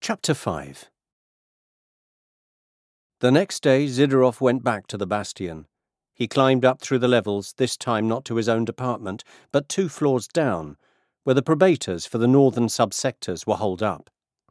Chapter 5. The next day Zidorov went back to the bastion. He climbed up through the levels, this time not to his own department, but 2 floors down, where the probators for the northern subsectors were holed up.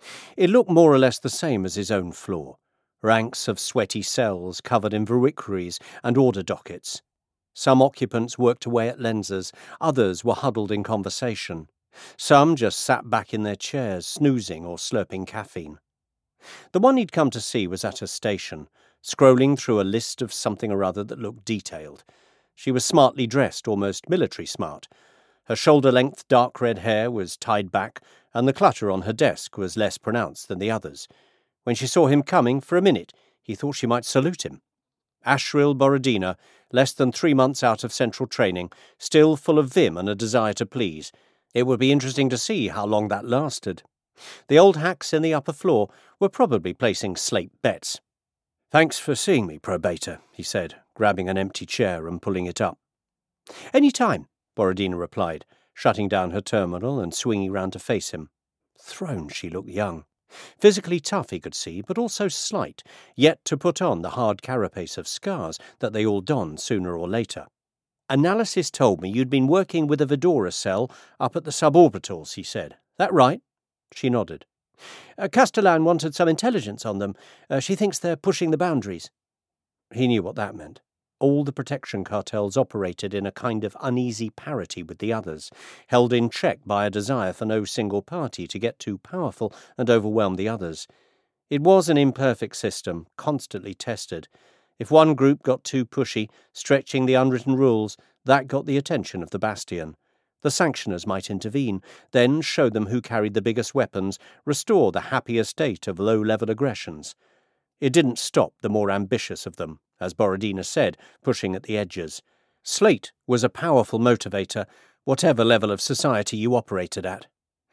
It looked more or less the same as his own floor, ranks of sweaty cells covered in veriqueries and order dockets. Some occupants worked away at lenses, others were huddled in conversation. Some just sat back in their chairs, snoozing or slurping caffeine. The one he'd come to see was at her station, scrolling through a list of something or other that looked detailed. She was smartly dressed, almost military smart. Her shoulder-length dark red hair was tied back, and the clutter on her desk was less pronounced than the others. When she saw him coming, for a minute, he thought she might salute him. Ashril Borodina, less than 3 months out of central training, still full of vim and a desire to please. It would be interesting to see how long that lasted. The old hacks in the upper floor were probably placing slate bets. "Thanks for seeing me, probator," he said, grabbing an empty chair and pulling it up. "Any time," Borodina replied, shutting down her terminal and swinging round to face him. Thrown, she looked young. Physically tough, he could see, but also slight, yet to put on the hard carapace of scars that they all don sooner or later. "Analysis told me you'd been working with a Vidora cell up at the suborbitals," he said. "That right?" She nodded. "Castellan wanted some intelligence on them. She thinks they're pushing the boundaries." He knew what that meant. All the protection cartels operated in a kind of uneasy parity with the others, held in check by a desire for no single party to get too powerful and overwhelm the others. It was an imperfect system, constantly tested. If one group got too pushy, stretching the unwritten rules, that got the attention of the bastion. The sanctioners might intervene, then show them who carried the biggest weapons, restore the happier state of low-level aggressions. It didn't stop the more ambitious of them, as Borodina said, pushing at the edges. Slate was a powerful motivator, whatever level of society you operated at.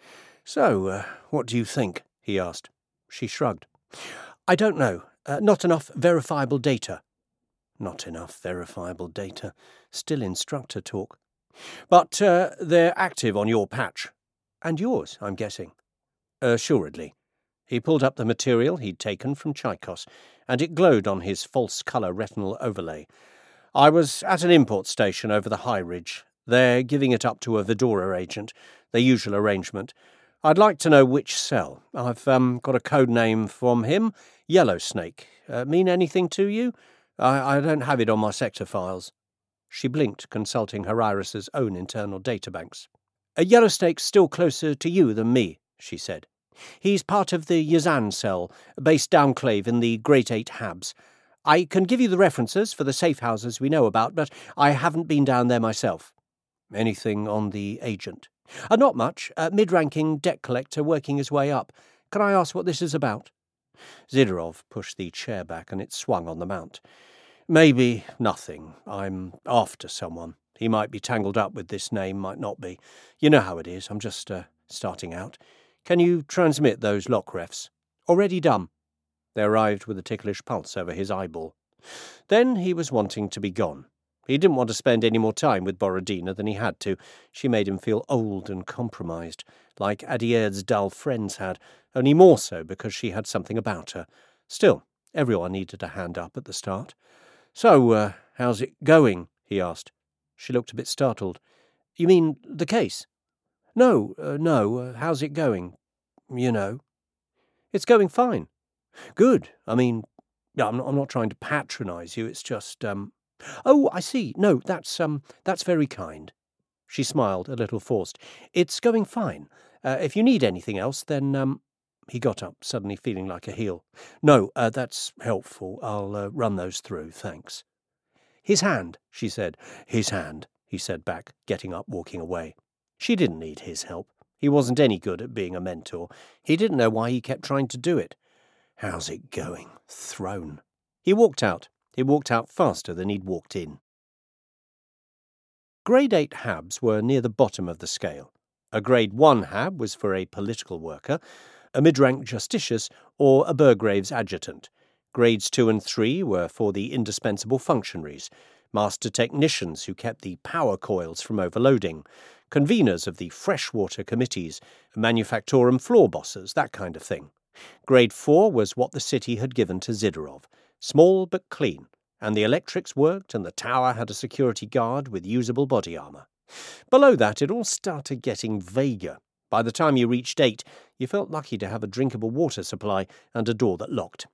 "So, what do you think?" he asked. She shrugged. "I don't know. Not enough verifiable data." Not enough verifiable data. Still instructor talk. "But they're active on your patch. And yours, I'm guessing." "Assuredly." He pulled up the material he'd taken from Chaikos, and it glowed on his false-colour retinal overlay. "I was at an import station over the High Ridge. They're giving it up to a Vidora agent, their usual arrangement. I'd like to know which cell. I've got a code name from him, Yellow Snake. Mean anything to you? I don't have it on my sector files." She blinked, consulting her Iris's own internal databanks. "Yellow Snake's still closer to you than me," she said. "He's part of the Yazan cell, based downclave in the Great 8 Habs. I can give you the references for the safe houses we know about, but I haven't been down there myself." "Anything on the agent?" Not much. Mid-ranking debt collector working his way up. Can I ask what this is about?" Zidorov pushed the chair back and it swung on the mount. "Maybe nothing. I'm after someone. He might be tangled up with this name, might not be. You know how it is. I'm just starting out. Can you transmit those lock refs?" "Already done." They arrived with a ticklish pulse over his eyeball. Then he was wanting to be gone. He didn't want to spend any more time with Borodina than he had to. She made him feel old and compromised, like Adierd's dull friends had, only more so because she had something about her. Still, everyone needed a hand up at the start. "So, how's it going?" he asked. She looked a bit startled. "You mean the case?" No. How's it going? You know." "It's going fine." "Good. I mean, I'm not trying to patronize you. It's just, Oh, I see. No, that's very kind." She smiled, a little forced. "It's going fine. If you need anything else, then, He got up, suddenly feeling like a heel. "No, that's helpful. I'll run those through, thanks." "His hand," she said. "His hand," he said back, getting up, walking away. She didn't need his help. He wasn't any good at being a mentor. He didn't know why he kept trying to do it. How's it going? Thrown. He walked out. He walked out faster than he'd walked in. Grade 8 Habs were near the bottom of the scale. A Grade 1 Hab was for a political worker, a mid-rank justicius, or a Burgrave's adjutant. Grades 2 and 3 were for the indispensable functionaries, master technicians who kept the power coils from overloading, conveners of the freshwater committees, manufactorum floor bosses, that kind of thing. Grade 4 was what the city had given to Zidorov, small but clean, and the electrics worked and the tower had a security guard with usable body armour. Below that, it all started getting vaguer. By the time you reached 8, you felt lucky to have a drinkable water supply and a door that locked.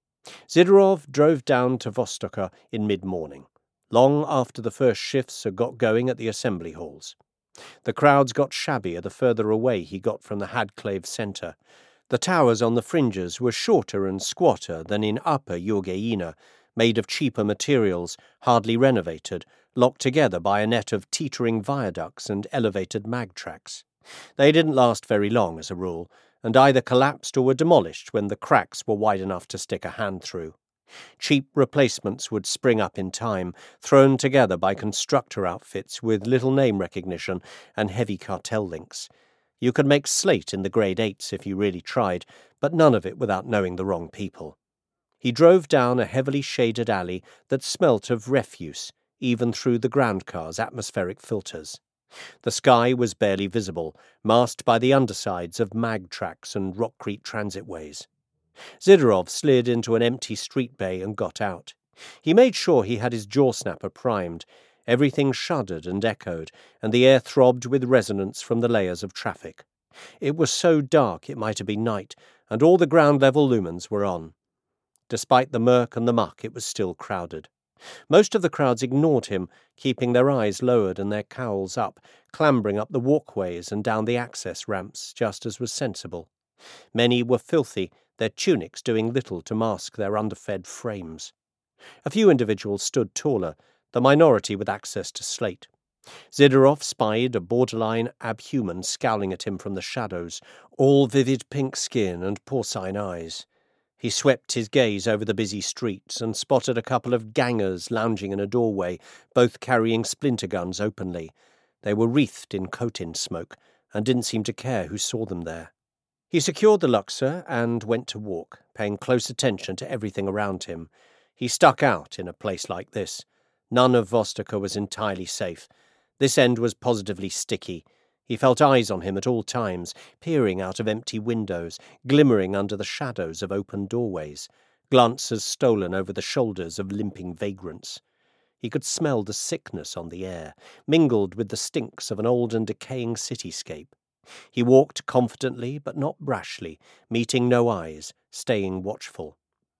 Zidorov drove down to Vostoka in mid-morning, long after the first shifts had got going at the assembly halls. The crowds got shabbier the further away he got from the Hadklave centre. The towers on the fringes were shorter and squatter than in Upper Yurgeina, made of cheaper materials, hardly renovated, locked together by a net of teetering viaducts and elevated mag tracks. They didn't last very long, as a rule, and either collapsed or were demolished when the cracks were wide enough to stick a hand through. Cheap replacements would spring up in time, thrown together by constructor outfits with little name recognition and heavy cartel links. You could make slate in the grade 8s if you really tried, but none of it without knowing the wrong people. He drove down a heavily shaded alley that smelt of refuse, even through the ground car's atmospheric filters. The sky was barely visible, masked by the undersides of mag tracks and rockcrete transitways. Zidorov slid into an empty street bay and got out. He made sure he had his jaw snapper primed. Everything shuddered and echoed, and the air throbbed with resonance from the layers of traffic. It was so dark it might have been night, and all the ground-level lumens were on. Despite the murk and the muck, it was still crowded. Most of the crowds ignored him, keeping their eyes lowered and their cowls up, clambering up the walkways and down the access ramps, just as was sensible. Many were filthy, their tunics doing little to mask their underfed frames. A few individuals stood taller, the minority with access to slate. Zidorov spied a borderline abhuman scowling at him from the shadows, all vivid pink skin and porcine eyes. He swept his gaze over the busy streets and spotted a couple of gangers lounging in a doorway, both carrying splinter guns openly. They were wreathed in Khotin smoke and didn't seem to care who saw them there. He secured the Luxor and went to walk, paying close attention to everything around him. He stuck out in a place like this. None of Vostoka was entirely safe. This end was positively sticky. He felt eyes on him at all times, peering out of empty windows, glimmering under the shadows of open doorways, glances stolen over the shoulders of limping vagrants. He could smell the sickness on the air, mingled with the stinks of an old and decaying cityscape. He walked confidently but not brashly, meeting no eyes, staying watchful.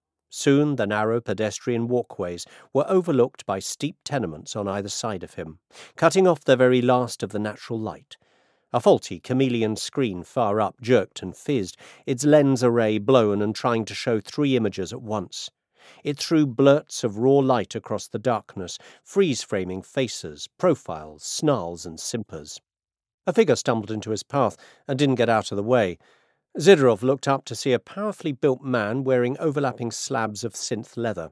Soon the narrow pedestrian walkways were overlooked by steep tenements on either side of him, cutting off the very last of the natural light. A faulty chameleon screen far up jerked and fizzed, its lens array blown and trying to show 3 images at once. It threw blurts of raw light across the darkness, freeze-framing faces, profiles, snarls and simpers. A figure stumbled into his path and didn't get out of the way. Zidorov looked up to see a powerfully built man wearing overlapping slabs of synth leather.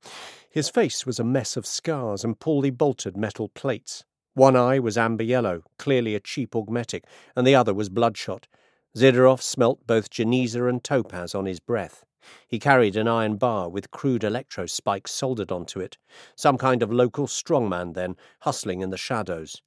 His face was a mess of scars and poorly bolted metal plates. One eye was amber yellow, clearly a cheap augmetic, and the other was bloodshot. Zidorov smelt both Geniza and topaz on his breath. He carried an iron bar with crude electro spikes soldered onto it. Some kind of local strongman, then, hustling in the shadows.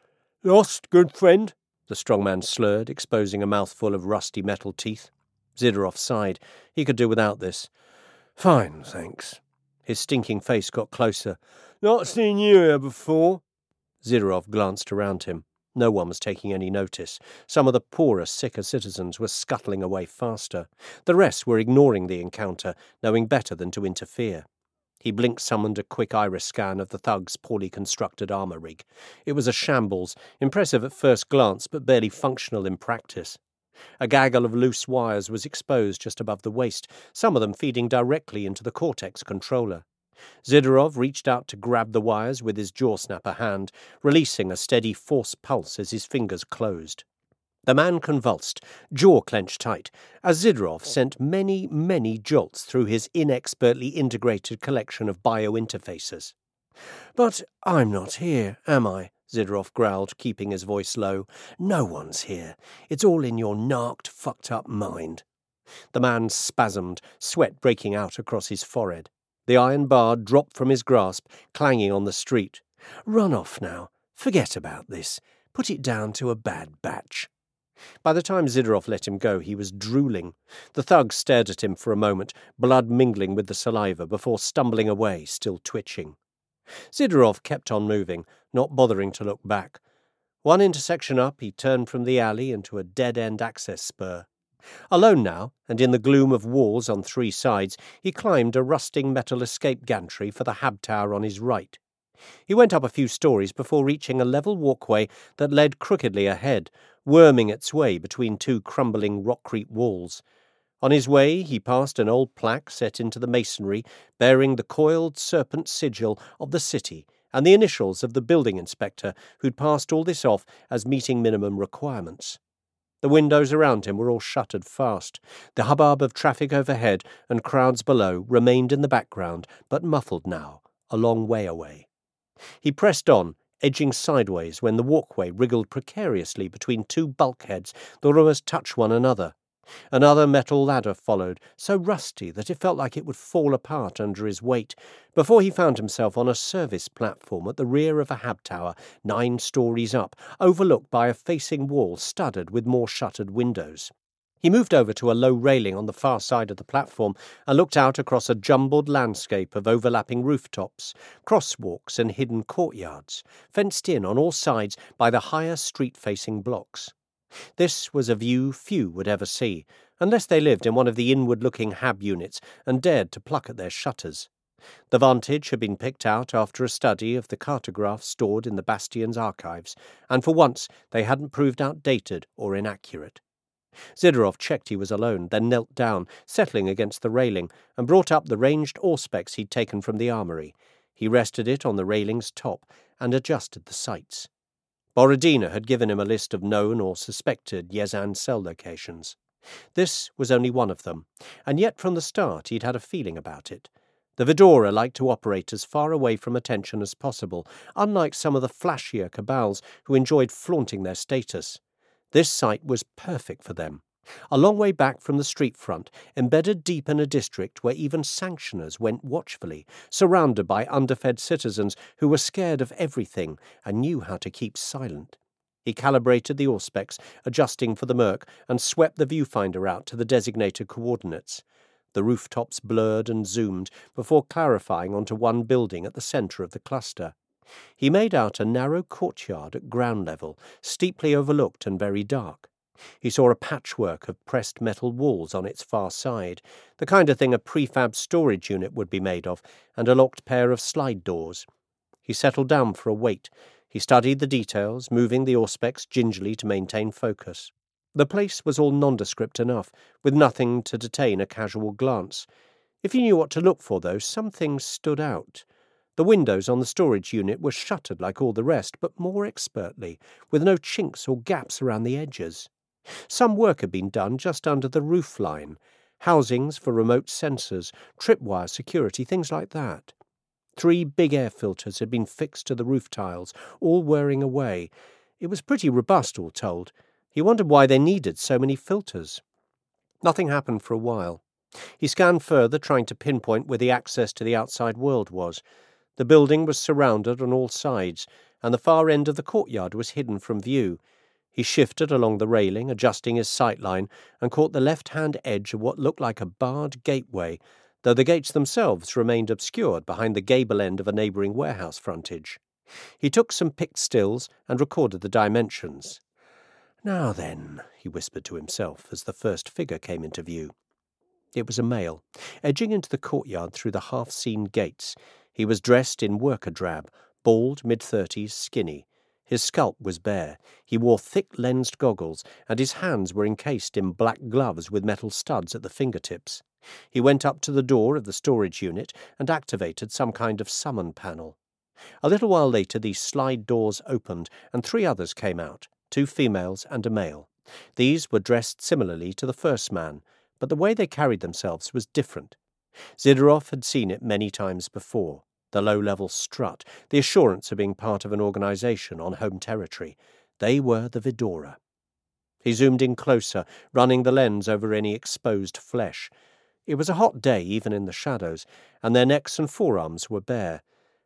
"Lost, good friend?" the strongman slurred, exposing a mouthful of rusty metal teeth. Zidorov sighed. He could do without this. "Fine, thanks." His stinking face got closer. "Not seen you here before." Zidorov glanced around him. No one was taking any notice. Some of the poorer, sicker citizens were scuttling away faster. The rest were ignoring the encounter, knowing better than to interfere. He blink-summoned a quick iris scan of the thug's poorly constructed armour rig. It was a shambles, impressive at first glance but barely functional in practice. A gaggle of loose wires was exposed just above the waist, some of them feeding directly into the Cortex controller. Zidorov reached out to grab the wires with his jaw-snapper hand, releasing a steady force pulse as his fingers closed. The man convulsed, jaw clenched tight, as Zidorov sent many, many jolts through his inexpertly integrated collection of biointerfaces. "But I'm not here, am I?" Zidorov growled, keeping his voice low. "No one's here. It's all in your narked, fucked-up mind." The man spasmed, sweat breaking out across his forehead. The iron bar dropped from his grasp, clanging on the street. "Run off now. Forget about this. Put it down to a bad batch." By the time Zidorov let him go, he was drooling. The thug stared at him for a moment, blood mingling with the saliva, before stumbling away, still twitching. Zidorov kept on moving, not bothering to look back. One intersection up, he turned from the alley into a dead-end access spur. Alone now, and in the gloom of walls on three sides, he climbed a rusting metal escape gantry for the Hab Tower on his right. He went up a few stories before reaching a level walkway that led crookedly ahead, worming its way between two crumbling rockcrete walls. On his way, he passed an old plaque set into the masonry bearing the coiled serpent sigil of the city and the initials of the building inspector who'd passed all this off as meeting minimum requirements. The windows around him were all shuttered fast. The hubbub of traffic overhead and crowds below remained in the background, but muffled now, a long way away. He pressed on, edging sideways when the walkway wriggled precariously between two bulkheads that almost touched one another. Another metal ladder followed, so rusty that it felt like it would fall apart under his weight, before he found himself on a service platform at the rear of a Hab Tower 9 stories up, overlooked by a facing wall studded with more shuttered windows. He moved over to a low railing on the far side of the platform and looked out across a jumbled landscape of overlapping rooftops, crosswalks and hidden courtyards, fenced in on all sides by the higher street-facing blocks. This was a view few would ever see, unless they lived in one of the inward-looking Hab units and dared to pluck at their shutters. The vantage had been picked out after a study of the cartographs stored in the Bastion's archives, and for once they hadn't proved outdated or inaccurate. Zidorov checked he was alone, then knelt down, settling against the railing, and brought up the ranged Auspex he'd taken from the armory. He rested it on the railing's top and adjusted the sights. Borodina had given him a list of known or suspected Yezan cell locations. This was only one of them, and yet from the start he'd had a feeling about it. The Vidora liked to operate as far away from attention as possible, unlike some of the flashier cabals who enjoyed flaunting their status. This site was perfect for them. A long way back from the street front, embedded deep in a district where even sanctioners went watchfully, surrounded by underfed citizens who were scared of everything and knew how to keep silent. He calibrated the Auspex, adjusting for the murk, and swept the viewfinder out to the designated coordinates. The rooftops blurred and zoomed before clarifying onto one building at the centre of the cluster. He made out a narrow courtyard at ground level, steeply overlooked and very dark. He saw a patchwork of pressed metal walls on its far side, the kind of thing a prefab storage unit would be made of, and a locked pair of slide doors. He settled down for a wait. He studied the details, moving the Auspex gingerly to maintain focus. The place was all nondescript enough, with nothing to detain a casual glance. If he knew what to look for, though, some things stood out. The windows on the storage unit were shuttered like all the rest, but more expertly, with no chinks or gaps around the edges. Some work had been done just under the roof line, housings for remote sensors, tripwire security, things like that. 3 big air filters had been fixed to the roof tiles, all whirring away. It was pretty robust, all told. He wondered why they needed so many filters. Nothing happened for a while. He scanned further, trying to pinpoint where the access to the outside world was. The building was surrounded on all sides, and the far end of the courtyard was hidden from view. He shifted along the railing, adjusting his sight line, and caught the left-hand edge of what looked like a barred gateway, though the gates themselves remained obscured behind the gable end of a neighbouring warehouse frontage. He took some picked stills and recorded the dimensions. "Now then," he whispered to himself as the first figure came into view. It was a male, edging into the courtyard through the half-seen gates. He was dressed in worker drab, bald, mid-30s, skinny. His scalp was bare. He wore thick-lensed goggles, and his hands were encased in black gloves with metal studs at the fingertips. He went up to the door of the storage unit and activated some kind of summon panel. A little while later these slide doors opened, and 3 others came out, 2 females and a male. These were dressed similarly to the first man, but the way they carried themselves was different. Zidorov had seen it many times before. The low-level strut, the assurance of being part of an organization on home territory. They were the Vidora. He zoomed in closer, running the lens over any exposed flesh. It was a hot day, even in the shadows, and their necks and forearms were bare.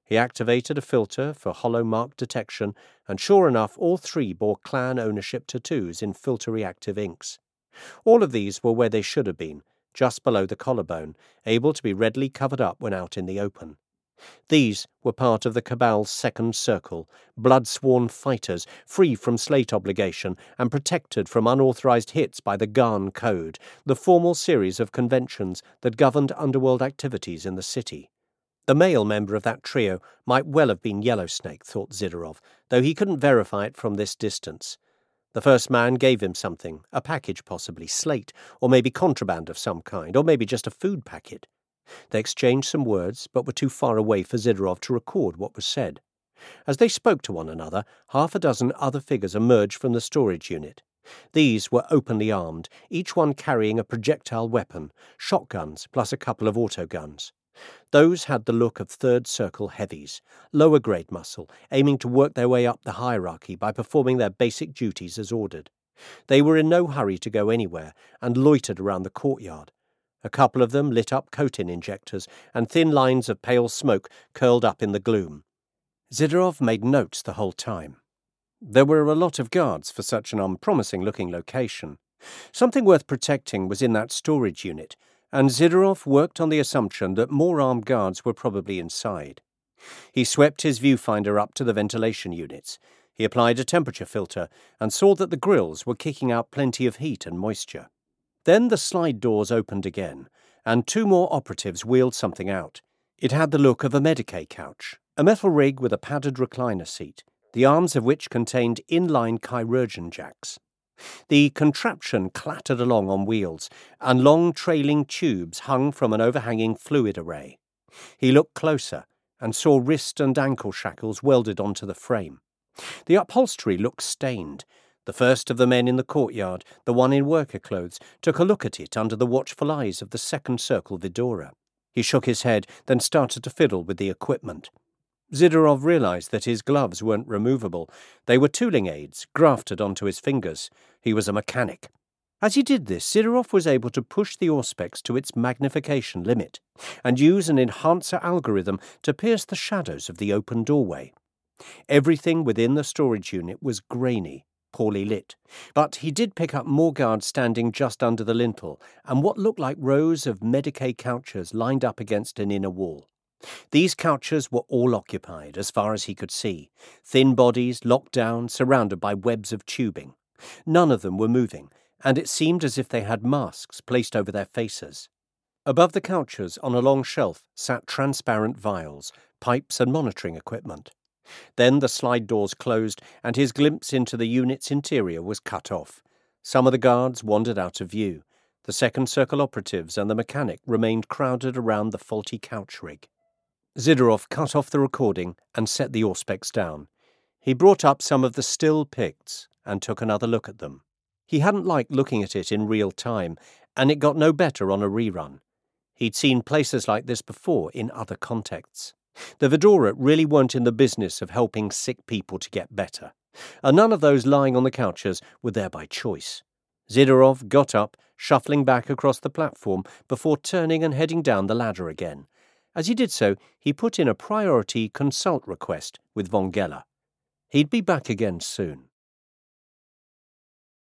He activated a filter for hollow mark detection, and sure enough, all three bore clan ownership tattoos in filter-reactive inks. All of these were where they should have been, just below the collarbone, able to be readily covered up when out in the open. These were part of the Cabal's second circle, blood-sworn fighters, free from slate obligation and protected from unauthorized hits by the Garn Code, the formal series of conventions that governed underworld activities in the city. The male member of that trio might well have been Yellowsnake, thought Zidorov, though he couldn't verify it from this distance. The first man gave him something, a package possibly, slate, or maybe contraband of some kind, or maybe just a food packet. They exchanged some words, but were too far away for Zidorov to record what was said. As they spoke to one another, half a dozen other figures emerged from the storage unit. These were openly armed, each one carrying a projectile weapon, shotguns plus a couple of autoguns. Those had the look of Third Circle heavies, lower-grade muscle, aiming to work their way up the hierarchy by performing their basic duties as ordered. They were in no hurry to go anywhere, and loitered around the courtyard. A couple of them lit up Kotin injectors, and thin lines of pale smoke curled up in the gloom. Zidorov made notes the whole time. There were a lot of guards for such an unpromising-looking location. Something worth protecting was in that storage unit, and Zidorov worked on the assumption that more armed guards were probably inside. He swept his viewfinder up to the ventilation units. He applied a temperature filter and saw that the grills were kicking out plenty of heat and moisture. Then the slide doors opened again, and two more operatives wheeled something out. It had the look of a Medicae couch, a metal rig with a padded recliner seat, the arms of which contained inline chirurgeon jacks. The contraption clattered along on wheels, and long trailing tubes hung from an overhanging fluid array. He looked closer and saw wrist and ankle shackles welded onto the frame. The upholstery looked stained. The first of the men in the courtyard, the one in worker clothes, took a look at it under the watchful eyes of the second circle Vidora. He shook his head, then started to fiddle with the equipment. Zidorov realized that his gloves weren't removable. They were tooling aids, grafted onto his fingers. He was a mechanic. As he did this, Zidorov was able to push the Auspex to its magnification limit, and use an enhancer algorithm to pierce the shadows of the open doorway. Everything within the storage unit was grainy, poorly lit, but he did pick up more guards standing just under the lintel, and what looked like rows of Medicae couches lined up against an inner wall. These couches were all occupied, as far as he could see, thin bodies locked down, surrounded by webs of tubing. None of them were moving, and it seemed as if they had masks placed over their faces. Above the couches, on a long shelf, sat transparent vials, pipes and monitoring equipment. Then the slide doors closed, and his glimpse into the unit's interior was cut off. Some of the guards wandered out of view. The second circle operatives and the mechanic remained crowded around the faulty couch rig. Zidorov cut off the recording and set the Auspex down. He brought up some of the still pics and took another look at them. He hadn't liked looking at it in real time, and it got no better on a rerun. He'd seen places like this before in other contexts. The Vidora really weren't in the business of helping sick people to get better, and none of those lying on the couches were there by choice. Zidorov got up, shuffling back across the platform before turning and heading down the ladder again. As he did so, he put in a priority consult request with Von Geller. He'd be back again soon.